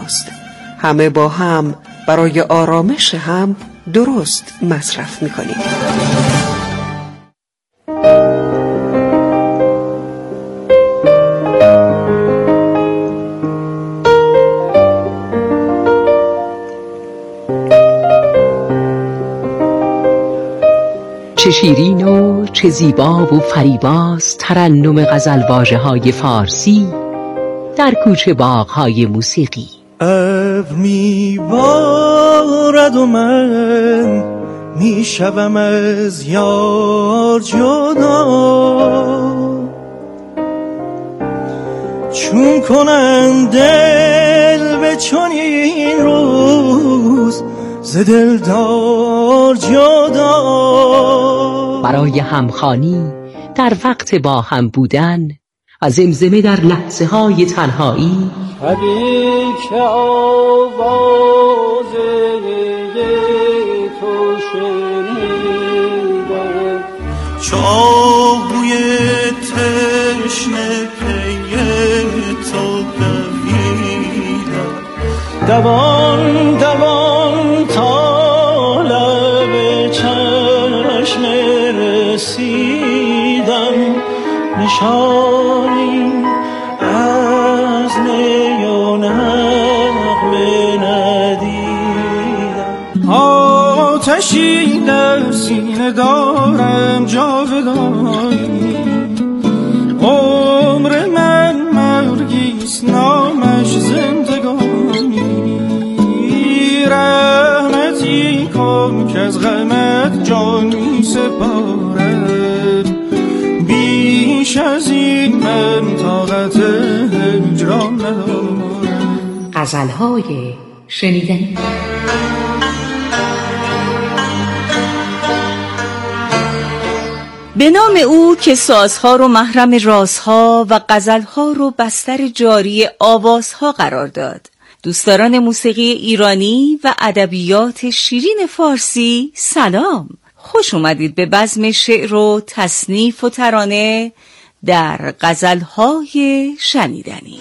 ماست. همه با هم برای آرامش هم درست مصرف می‌کنیم. چه شیرین و چه زیبا و فریباست ترنم غزلواژه‌های فارسی در کوچه باغ‌های موسیقی. ابر میبارد و من میشوم از یار جدا، چون کنم دل به چنین روز ز دلدار جدا. برای همخوانی در وقت با هم بودن و زمزمه در لحظه های تنهایی، شبی که آواز تو شنیدم، چاهوی تشنه پی تو دویدم، دوان دوان تا لب چشم رسیدم، نشانی از نی و نغمه ندیدم. آتشی در سینه دارم جاودانی، عمر من مرگیست نامش زندگانی، رحمتی کن که از غمت جان می سپارد، بیش از این من طاقت هجران ندارم. غزل‌های شنیدنی. به نام او که سازها رو محرم رازها و غزلها رو بستر جاری آوازها قرار داد. دوستداران موسیقی ایرانی و ادبیات شیرین فارسی، سلام. خوش اومدید به بزم شعر و تصنیف و ترانه در غزلهای شنیدنی.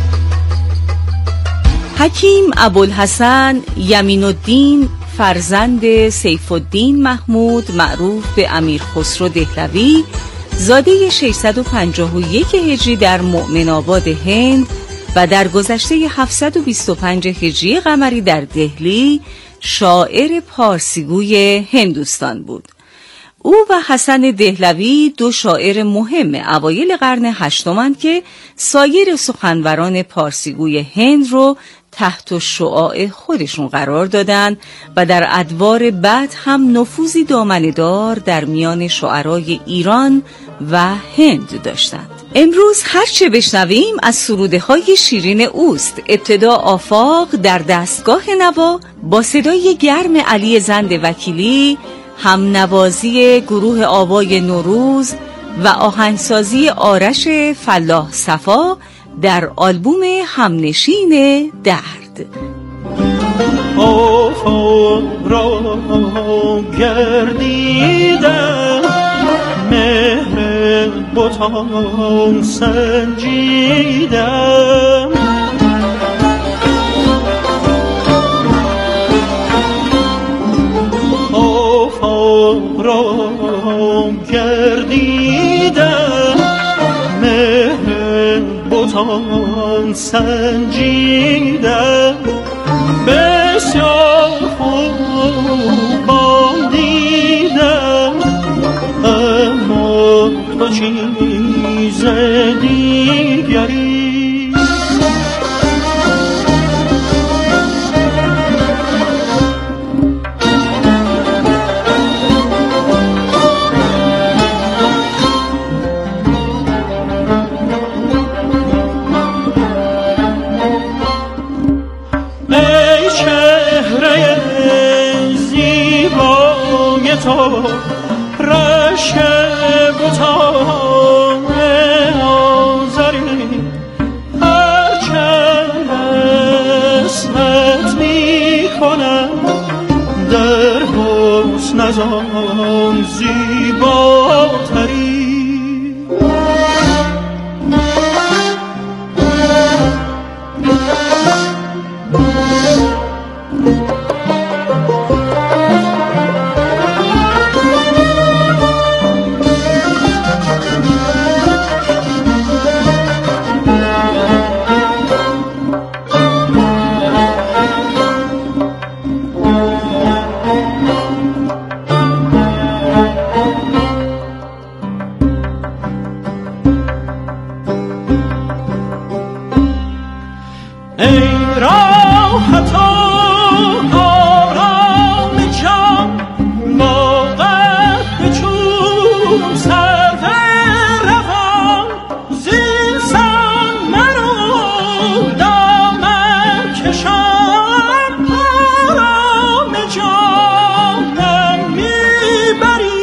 حکیم ابوالحسن یمین الدین فرزند سیف الدین محمود معروف به امیر خسرو دهلوی، زاده 651 هجری در مؤمن‌آباد هند و در گذشته 725 هجری قمری در دهلی، شاعر پارسیگوی هندوستان بود. او و حسن دهلوی دو شاعر مهم اوایل قرن هشتمند که سایر سخنوران پارسیگوی هند رو تحت شعاع خودشون قرار دادن و در ادوار بعد هم نفوذی دامنه‌دار در میان شاعرای ایران و هند داشتند. امروز هر چه بشنویم از سروده‌های شیرین اوست. ابتدا آفاق در دستگاه نوا با صدای گرم علی زند وکیلی، هم نوازی گروه آوای نوروز و آهنگسازی آرش فلاح صفا در آلبوم همنشین درد. آفاق را گردیدم، مهر بتان سنجیدم، آفاق را گردیدم، مهر بتان سنجیدم، بسیار خوبان دیدم، اما تو چیز دیگری. ای چهره زیبای تو، رشک بتان آزری، هرچند اسمت می کنم در حسن از آن زیباتری. راحت و آرام جان با قد چون سرو روان زین سان مرو دامن کشان آرام جانم میبری.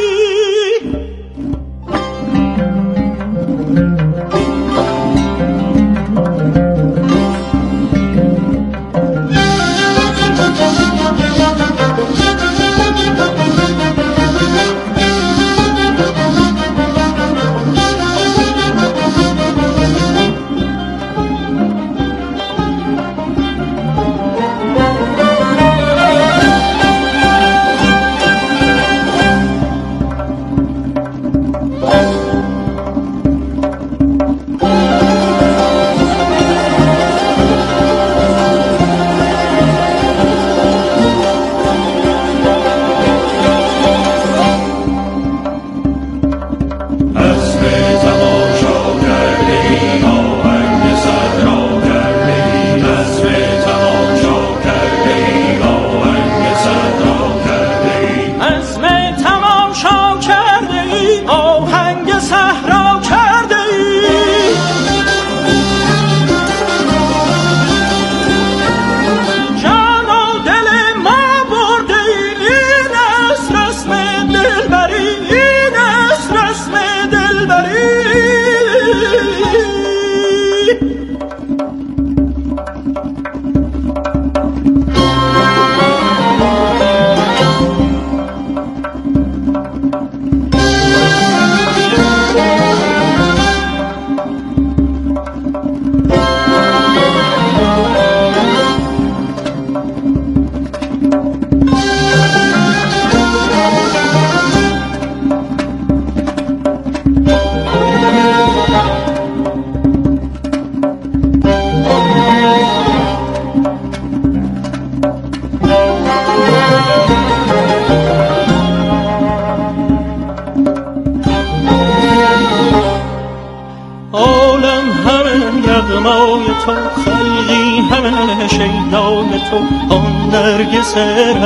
خلقی همه شیدای تو آن نرگس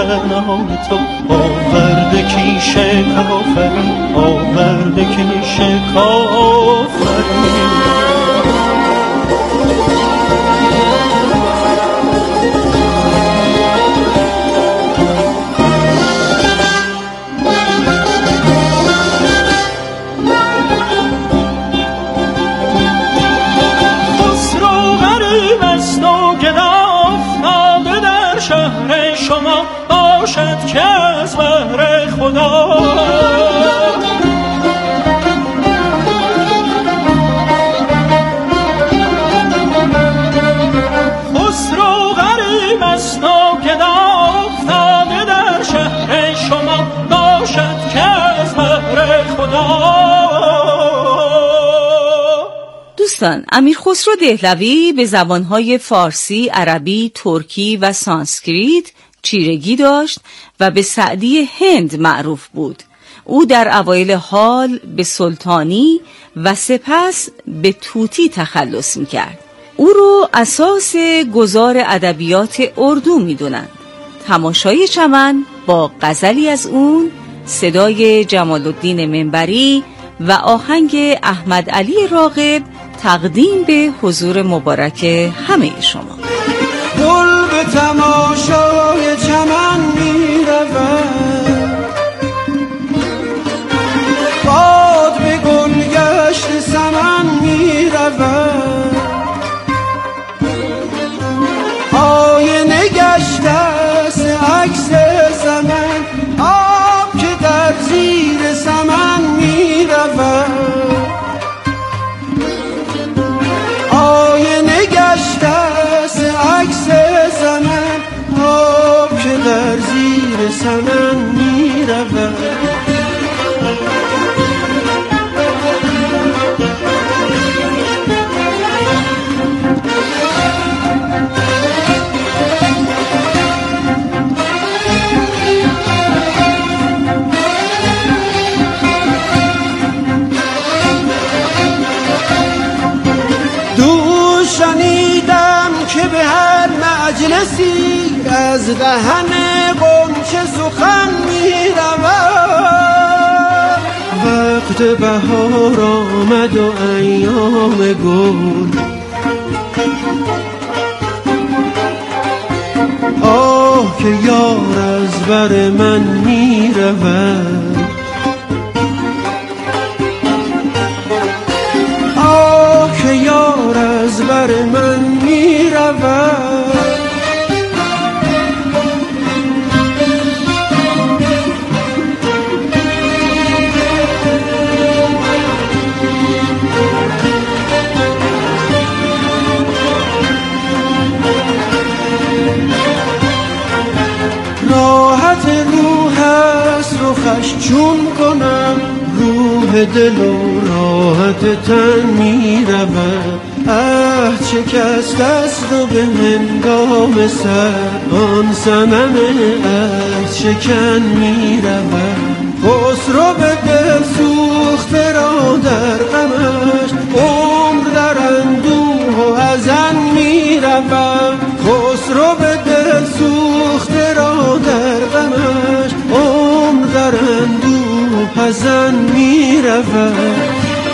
رعنای تو آورده کیش کافری آورده کیش کافری. باشد که از بهر خدا خسرو غریب است و گدا افتاده در شهر شما باشد که از بهر خدا. دوستان، امیر خسرو دهلوی به زبانهای فارسی، عربی، ترکی و سانسکریت چیرگی داشت و به سعدی هند معروف بود. او در اوایل حال به سلطانی و سپس به توتی تخلص می‌کرد. او رو اساس گذار ادبیات اردو می‌دونند. تماشای چمن با غزلی از اون، صدای جمال الدین منبری و آهنگ احمد علی راغب تقدیم به حضور مبارک همه شما. گل به تماشای چمن می رود، باد به گلگشت سمن می رود، آینه گشته است عکس زمن، آب که در زیر سمن می رود، آینه گشته است عکس زمن، آب که در زیر سمن می رود. شنیدم که به هر مجلس کسی از دهن غنچه سخن می رود. وقت بهار آمد و ایام گل، آه که یار از بر من می رود. آه که یار از بر من می رود. راحت روح است رخش چون کنم، روح دل و راحت تن می رود. شکست است و به هنگام سر آن صنم شکن می رود. خسرو به دل سوخته را در غمش عمر در اندوه و حزن می رود. خسرو به دل سوخته را در غمش عمر در اندوه و حزن می رود.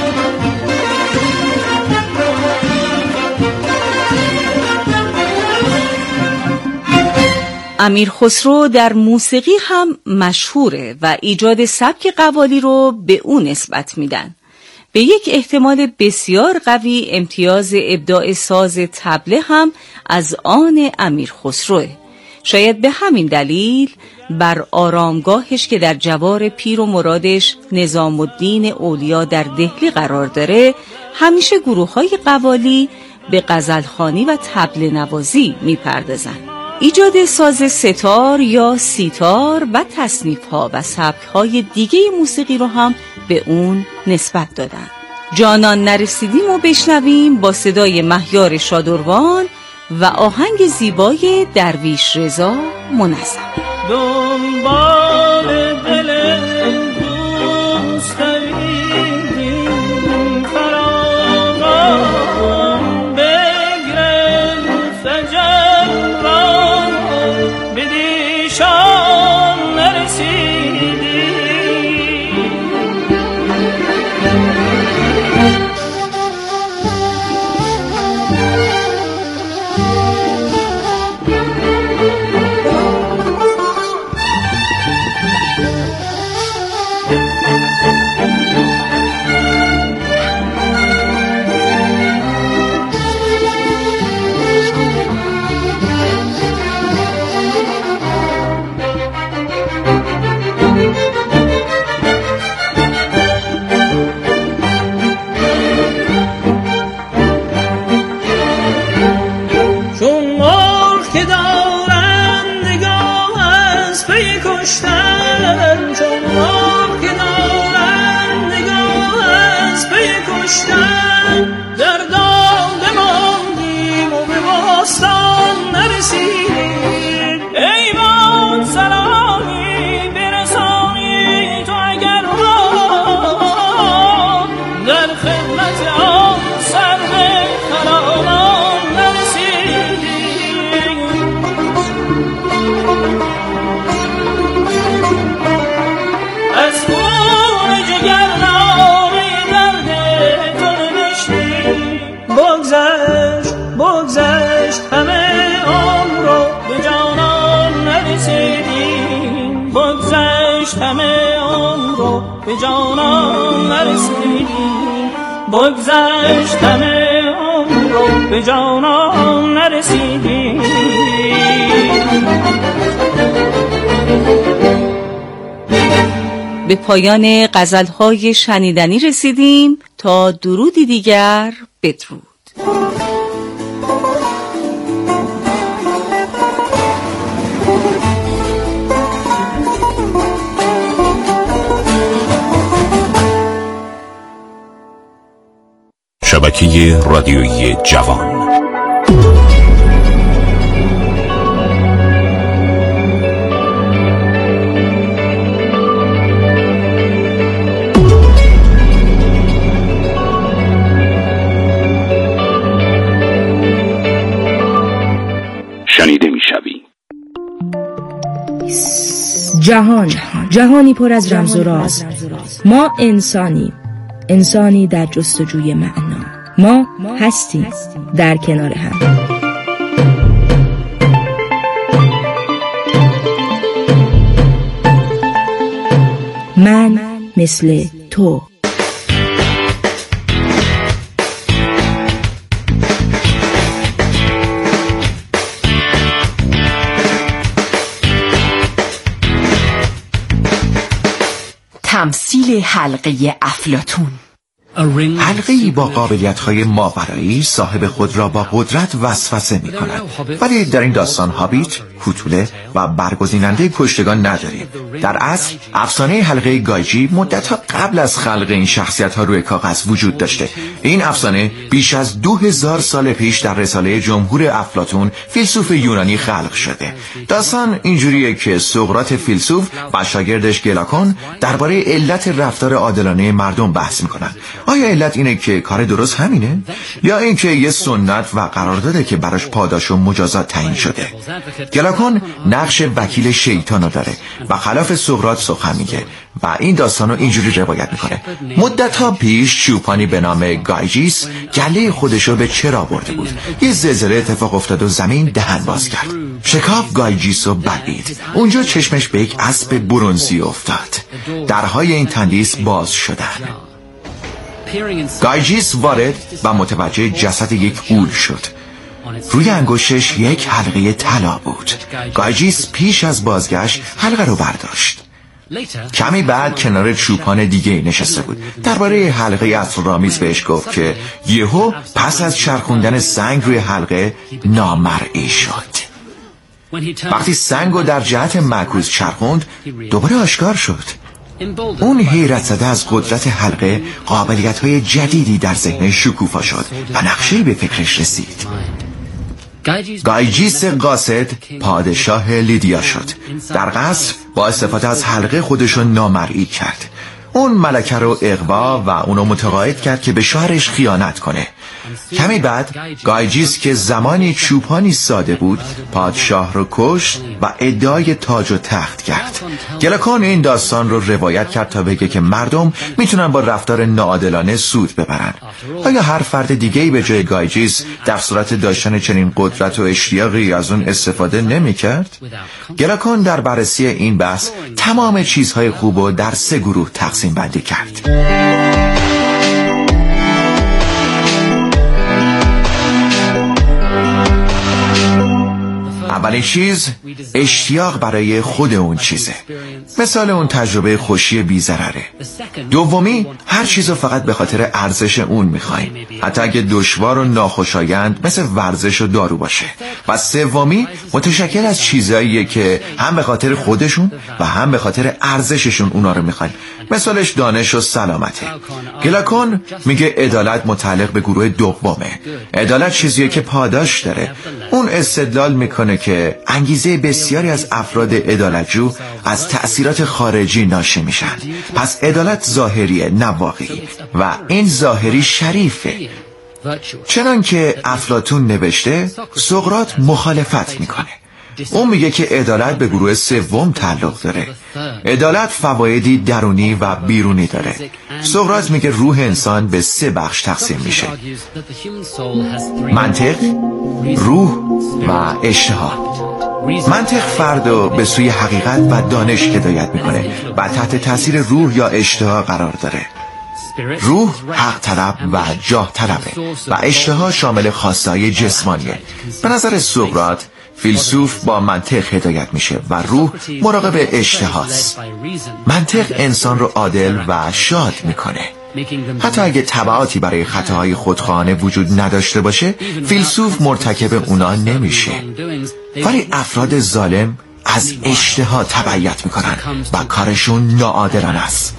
امیر خسرو در موسیقی هم مشهوره و ایجاد سبک قوالی رو به او نسبت میدن. به یک احتمال بسیار قوی امتیاز ابداع ساز طبله هم از آن امیر خسروه. شاید به همین دلیل بر آرامگاهش که در جوار پیر و مرادش نظام الدین اولیا در دهلی قرار داره، همیشه گروه‌های قوالی به غزلخوانی و طبله نوازی میپردازن. ایجاد ساز ستار یا سیتار و تصنیف‌ها و سبک‌های دیگه موسیقی رو هم به اون نسبت دادن. جانان نرسیدیم و بشنویم با صدای مهیار شادروان و آهنگ زیبای درویش رضا منظم. دنبال دل دوست دویدیم فراغان بگرفت اجل را بدیشان نرسیدیم. به جانان نرسیدیم، بگذشت همه عمر رو به جانان نرسیدیم. به پایان غزل‌های شنیدنی رسیدیم. تا درودی دیگر، بدرود. شبکه رادیویی جوان. شنیده میشوی. جهانی پر از رمز و راز. ما انسانی در جستجوی معنا. ما هستیم در کنار هم. من مثل تو. تمثیل حلقه افلاطون. حلقه‌ای با قابلیت‌های ماورایی صاحب خود را با قدرت وسوسه می‌کند، ولی در این داستان هابیت، کوتوله و برگزیننده کشتگان نداریم. در اصل افسانه حلقه گایجی مدت‌ها قبل از خلق این شخصیت‌ها روی کاغذ وجود داشته. این افسانه بیش از 2000 سال پیش در رساله جمهور افلاطون، فیلسوف یونانی خلق شده. داستان اینجوریه که سقراط فیلسوف و شاگردش گلاکون درباره علت رفتار عادلانه مردم بحث می‌کنن. آیا علت اینه که کار درست همینه؟ یا اینکه یه سنت و قرارداده که براش پاداش و مجازات تعیین شده؟ گلاکون نقش وکیل شیطانو داره و خلاف سقراط سخن میگه و این داستانو اینجوری روایت میکنه: مدت‌ها پیش چوپانی به نام گایجیس گله خودشو به چرا برده بود. یه زلزله اتفاق افتاد و زمین دهن باز کرد. شکاف گایجیسو بلعید. اونجا چشمش به یک اسب برنزی افتاد. درهای این تندیس باز شدن. گایجیس وارد و متوجه جسد یک غول شد. روی انگشتش یک حلقه طلا بود. گایجیس پیش از بازگشت حلقه رو برداشت. کمی بعد کنار چوپان دیگه نشسته بود. درباره حلقه اسرارآمیز بهش گفت که یهو پس از چرخوندن سنگ روی حلقه نامرئی شد. وقتی سنگو در جهت معکوس چرخوند دوباره آشکار شد. اون حیرت زده از قدرت حلقه قابلیت‌های جدیدی در ذهن شکوفا شد و نقشه‌ای به فکرش رسید. گایجیس قاصد پادشاه لیدیا شد. در قصر با استفاده از حلقه خودشو نامرئی کرد. اون ملکه رو اغوا و اونو متقاعد کرد که به شوهرش خیانت کنه. کمی بعد گایجیس که زمانی چوپانی ساده بود پادشاه رو کشت و ادعای تاج و تخت کرد. گلاکون این داستان رو روایت کرد تا بگه که مردم میتونن با رفتار ناعادلانه سود ببرن. آیا هر فرد دیگه‌ای به جای گایجیس در صورت داشتن چنین قدرت و اشتیاقی از اون استفاده نمی‌کرد؟ گلاکون در بررسی این بحث تمام چیزهای خوب رو در 3 گروه تقسیم بندی کرد. اولین چیز اشتیاق برای خود اون چیزه. مثال اون تجربه خوشی بی‌ضرره. دومی هر چیزو فقط به خاطر ارزش اون میخوایم، حتی اگه دشوار و ناخوشایند مثل ورزش و دارو باشه. و سومی متشکل از چیزاییه که هم به خاطر خودشون و هم به خاطر ارزششون اونا رو میخوایم. مثالش دانش و سلامته. گلاکون میگه عدالت متعلق به گروه دومه. عدالت چیزیه که پاداش داره. اون استدلال میکنه که انگیزه بسیاری از افراد عدالتجو از تأثیرات خارجی ناشی میشن. پس عدالت ظاهریه نه واقعی و این ظاهری شریفه. چنان که افلاطون نوشته سقراط مخالفت میکنه. اون میگه که عدالت به گروه سوم تعلق داره. عدالت فوایدی درونی و بیرونی داره. سقراط میگه روح انسان به 3 بخش تقسیم میشه: منطق، روح و اشتها. منطق فردو به سوی حقیقت و دانش هدایت میکنه و تحت تاثیر روح یا اشتها قرار داره. روح حق طلب و جاه طلبه و اشتها شامل خواسته‌های جسمانیه. به نظر سقراط فیلسوف با منطق هدایت میشه و روح مراقب اشتهاست. منطق انسان رو عادل و شاد میکنه. حتی اگه تبعاتی برای خطاهای خودخواهانه وجود نداشته باشه، فیلسوف مرتکب اونا نمیشه. ولی افراد ظالم از اشتها تبعیت میکنن و کارشون ناعادلانه است.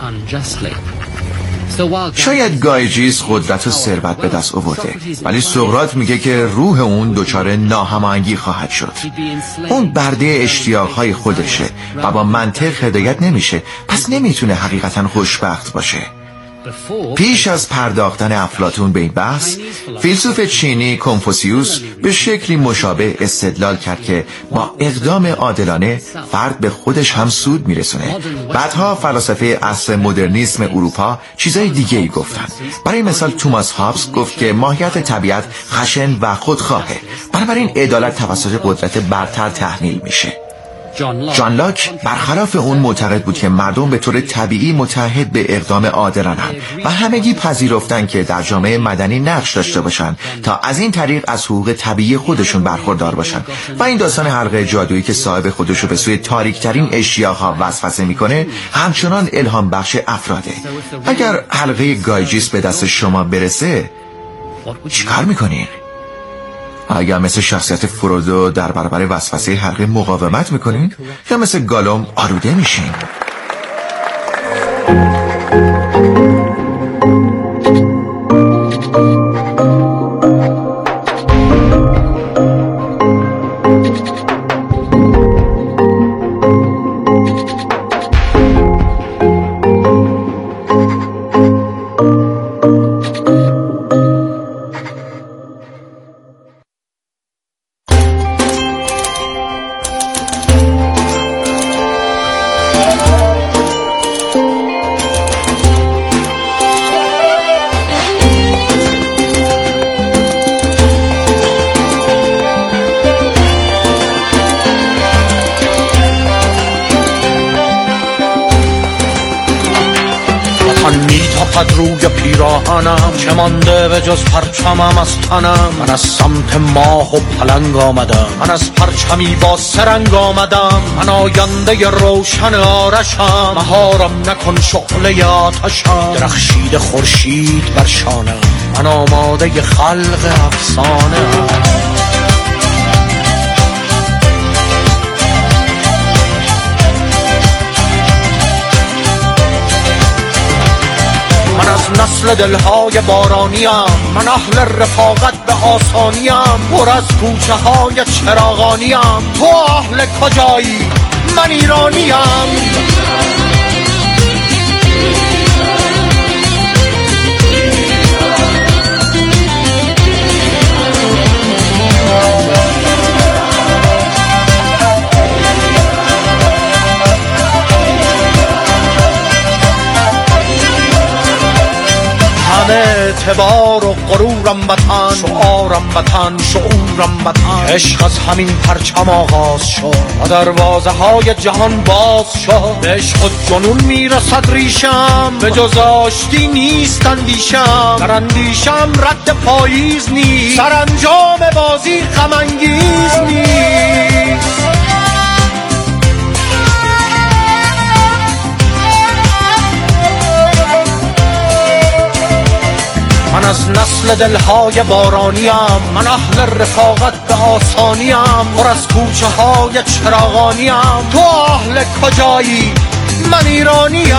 شاید گایجیس قدرت و ثروت به دست آورده، ولی سقراط میگه که روح اون دچار ناهماهنگی خواهد شد. اون برده اشتیاقهای خودشه و با منطق هدایت نمیشه، پس نمیتونه حقیقتا خوشبخت باشه. پیش از پرداختن افلاطون به این بحث، فیلسوف چینی کنفوسیوس به شکلی مشابه استدلال کرد که با اقدام عادلانه فرد به خودش هم سود میرسونه. بعدها فلاسفه عصر مدرنیسم اروپا چیزای دیگه ای گفتن. برای مثال توماس هابز گفت که ماهیت طبیعت خشن و خودخواهه، بنابراین عدالت توسط قدرت برتر تحمیل میشه. جان لاک برخلاف اون معتقد بود که مردم به طور طبیعی متعهد به اقدام عادلانه‌اند و همگی پذیرفتن که در جامعه مدنی نقش داشته باشن تا از این طریق از حقوق طبیعی خودشون برخوردار باشن. و این داستان حلقه جادویی که صاحب خودشو به سوی تاریک‌ترین اشیاءها وسوسه میکنه همچنان الهام بخش افراده. اگر حلقه گایجیس به دست شما برسه چیکار میکنین؟ اگر مثل شخصیت فرودو در برابر وسوسه حلقه مقاومت میکنین یا مثل گالوم آلوده میشین؟ روی پیراهنم چه مانده به جز پرچمم از تنم. من از سمت ماه و پلنگ آمدم، من از پرچمی با سرنگ آمدم. من آینده روشن آرشم، مهارم نکن شعله آتشم. درخشید خورشید بر شانم، من آماده خلق افسانه ام. من از نسل دلهای بارانیم، من اهل رفاقت به آسانیم. پر از کوچه های چراغانیم، تو اهل کجایی؟ من ایرانیم. همه اعتبار و غرورم وطن، شعارم وطن، شعورم وطن. عشق از همین پرچم آغاز شد، دروازه های جهان باز شد. به عشق و جنون میرسد ریشم، به جز آشتی نیست اندیشم. در اندیشم رد پاییز نیست، سرانجام بازی غم انگیز نیست. من از نسل دلهای بارانیم، من اهل رفاقت به آسانیم. پر از کوچه های چراغانیم، تو اهل کجایی؟ من ایرانیم.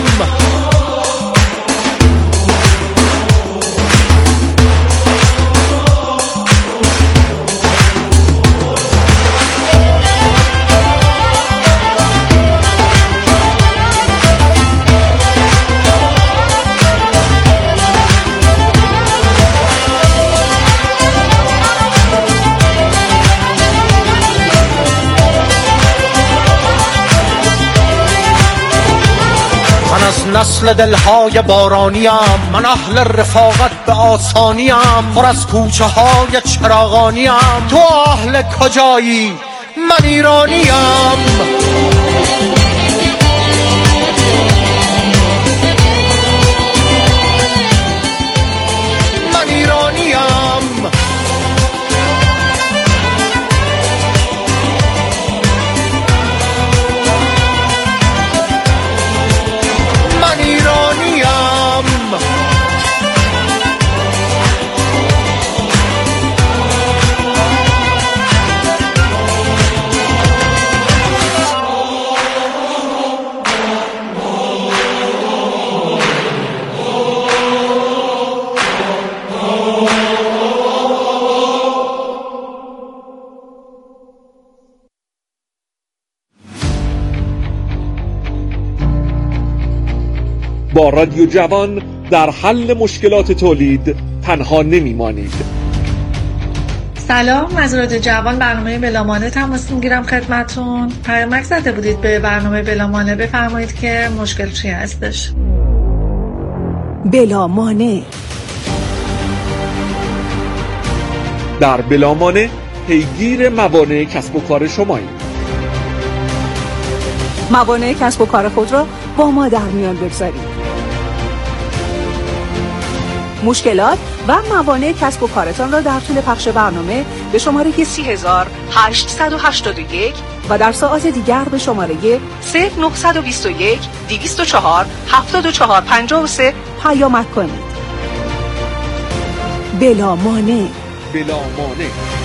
نسل دلهای بارانیم، من اهل رفاقت به آسانیم. پر از کوچه های چراغانیم، تو اهل کجایی؟ من ایرانیم. من ایرانیم. با رادیو جوان در حل مشکلات تولید تنها نمیمانید. سلام، از رادیو جوان برنامه بلامانه تماس میگیرم خدمتون. پیامک زده بودید به برنامه بلامانه، بفرمایید که مشکل چی هستش. بلامانه. در بلامانه پیگیر موانع کسب و کار شماییم. موانع کسب و کار خود را با ما در میان بگذارید. مشکلات و موانع کسب و کارتان را در طول پخش برنامه به شماره 30881 و در ساعات دیگر به شماره 0921 204 7453 پیامک کنید. بلامانع. بلامانع.